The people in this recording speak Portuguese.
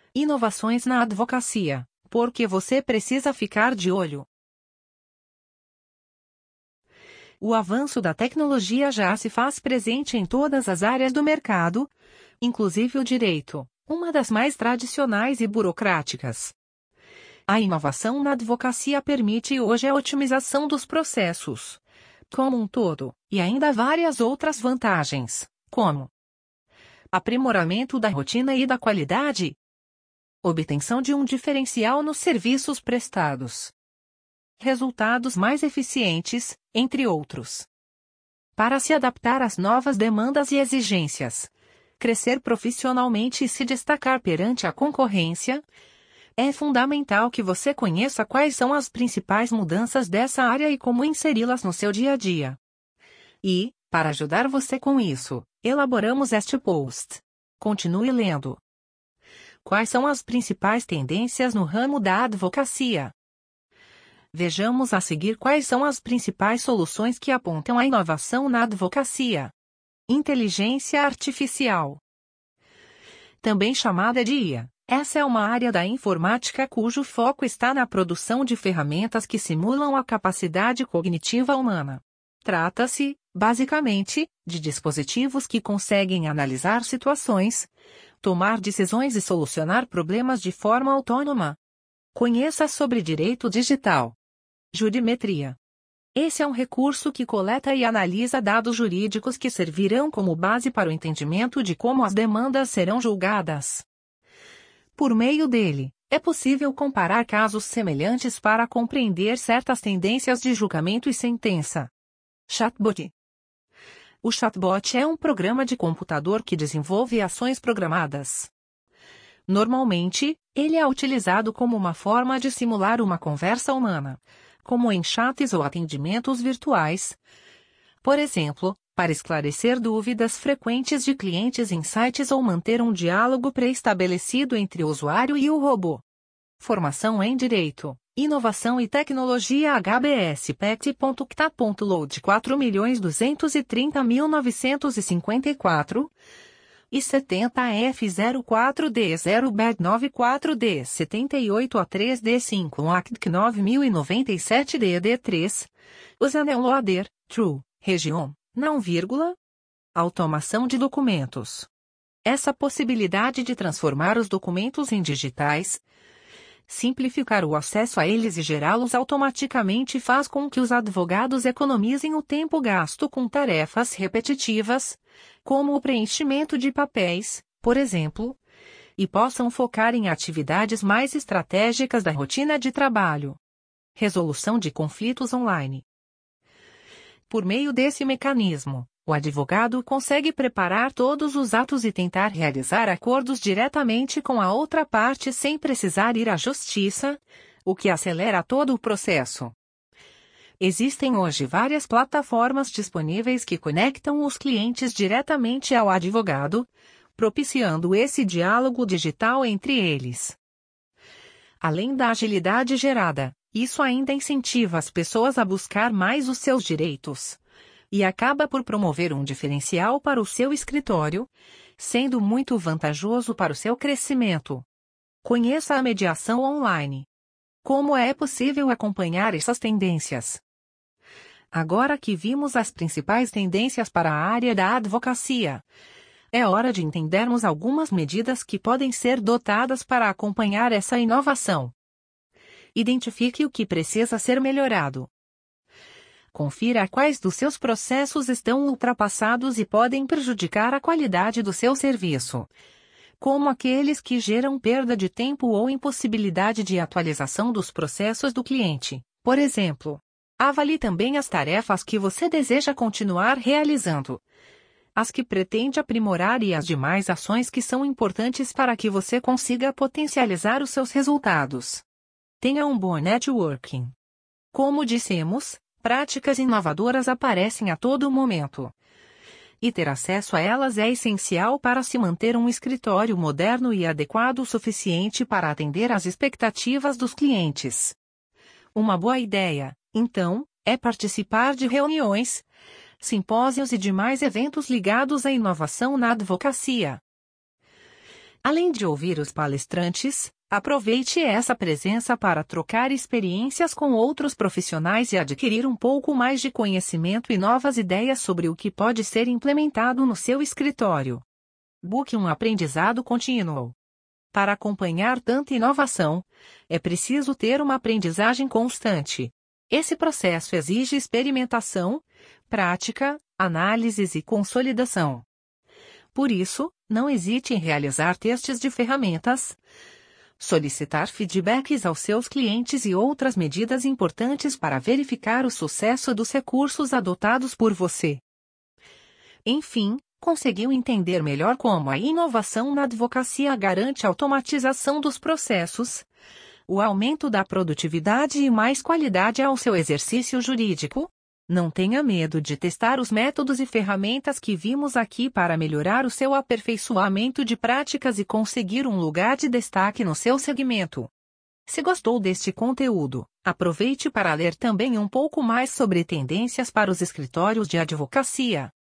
Inovações na advocacia, porque você precisa ficar de olho. O avanço da tecnologia já se faz presente em todas as áreas do mercado, inclusive o direito, uma das mais tradicionais e burocráticas. A inovação na advocacia permite hoje a otimização dos processos, como um todo, e ainda várias outras vantagens, como aprimoramento da rotina e da qualidade, obtenção de um diferencial nos serviços prestados, resultados mais eficientes, entre outros. Para se adaptar às novas demandas e exigências, crescer profissionalmente e se destacar perante a concorrência, é fundamental que você conheça quais são as principais mudanças dessa área e como inseri-las no seu dia a dia. E, para ajudar você com isso, elaboramos este post. Continue lendo. Quais são as principais tendências no ramo da advocacia? Vejamos a seguir quais são as principais soluções que apontam a inovação na advocacia. Inteligência artificial. Também chamada de IA. Essa é uma área da informática cujo foco está na produção de ferramentas que simulam a capacidade cognitiva humana. Trata-se, basicamente, de dispositivos que conseguem analisar situações, tomar decisões e solucionar problemas de forma autônoma. Conheça sobre direito digital. Jurimetria. Esse é um recurso que coleta e analisa dados jurídicos que servirão como base para o entendimento de como as demandas serão julgadas. Por meio dele, é possível comparar casos semelhantes para compreender certas tendências de julgamento e sentença. Chatbot. O chatbot é um programa de computador que desenvolve ações programadas. Normalmente, ele é utilizado como uma forma de simular uma conversa humana, como em chats ou atendimentos virtuais. Por exemplo, para esclarecer dúvidas frequentes de clientes em sites ou manter um diálogo pré-estabelecido entre o usuário e o robô. Formação em Direito, Inovação e Tecnologia HBS PECT.CTA.LOAD 4.230.954 e 70F04D0BED94D 78A3D5 ACDC 9097DD3 Usaneloader, True, Região, não vírgula. Automação de documentos. Essa possibilidade de transformar os documentos em digitais, simplificar o acesso a eles e gerá-los automaticamente faz com que os advogados economizem o tempo gasto com tarefas repetitivas, como o preenchimento de papéis, por exemplo, e possam focar em atividades mais estratégicas da rotina de trabalho. Resolução de conflitos online. Por meio desse mecanismo, o advogado consegue preparar todos os atos e tentar realizar acordos diretamente com a outra parte sem precisar ir à justiça, o que acelera todo o processo. Existem hoje várias plataformas disponíveis que conectam os clientes diretamente ao advogado, propiciando esse diálogo digital entre eles. Além da agilidade gerada, isso ainda incentiva as pessoas a buscar mais os seus direitos. E acaba por promover um diferencial para o seu escritório, sendo muito vantajoso para o seu crescimento. Conheça a mediação online. Como é possível acompanhar essas tendências? Agora que vimos as principais tendências para a área da advocacia, é hora de entendermos algumas medidas que podem ser adotadas para acompanhar essa inovação. Identifique o que precisa ser melhorado. Confira quais dos seus processos estão ultrapassados e podem prejudicar a qualidade do seu serviço, como aqueles que geram perda de tempo ou impossibilidade de atualização dos processos do cliente. Por exemplo, avalie também as tarefas que você deseja continuar realizando, as que pretende aprimorar e as demais ações que são importantes para que você consiga potencializar os seus resultados. Tenha um bom networking. Como dissemos, práticas inovadoras aparecem a todo momento. E ter acesso a elas é essencial para se manter um escritório moderno e adequado o suficiente para atender às expectativas dos clientes. Uma boa ideia, então, é participar de reuniões, simpósios e demais eventos ligados à inovação na advocacia. Além de ouvir os palestrantes, aproveite essa presença para trocar experiências com outros profissionais e adquirir um pouco mais de conhecimento e novas ideias sobre o que pode ser implementado no seu escritório. Busque um aprendizado contínuo. Para acompanhar tanta inovação, é preciso ter uma aprendizagem constante. Esse processo exige experimentação, prática, análises e consolidação. Por isso, não hesite em realizar testes de ferramentas, solicitar feedbacks aos seus clientes e outras medidas importantes para verificar o sucesso dos recursos adotados por você. Enfim, conseguiu entender melhor como a inovação na advocacia garante a automatização dos processos, o aumento da produtividade e mais qualidade ao seu exercício jurídico? Não tenha medo de testar os métodos e ferramentas que vimos aqui para melhorar o seu aperfeiçoamento de práticas e conseguir um lugar de destaque no seu segmento. Se gostou deste conteúdo, aproveite para ler também um pouco mais sobre tendências para os escritórios de advocacia.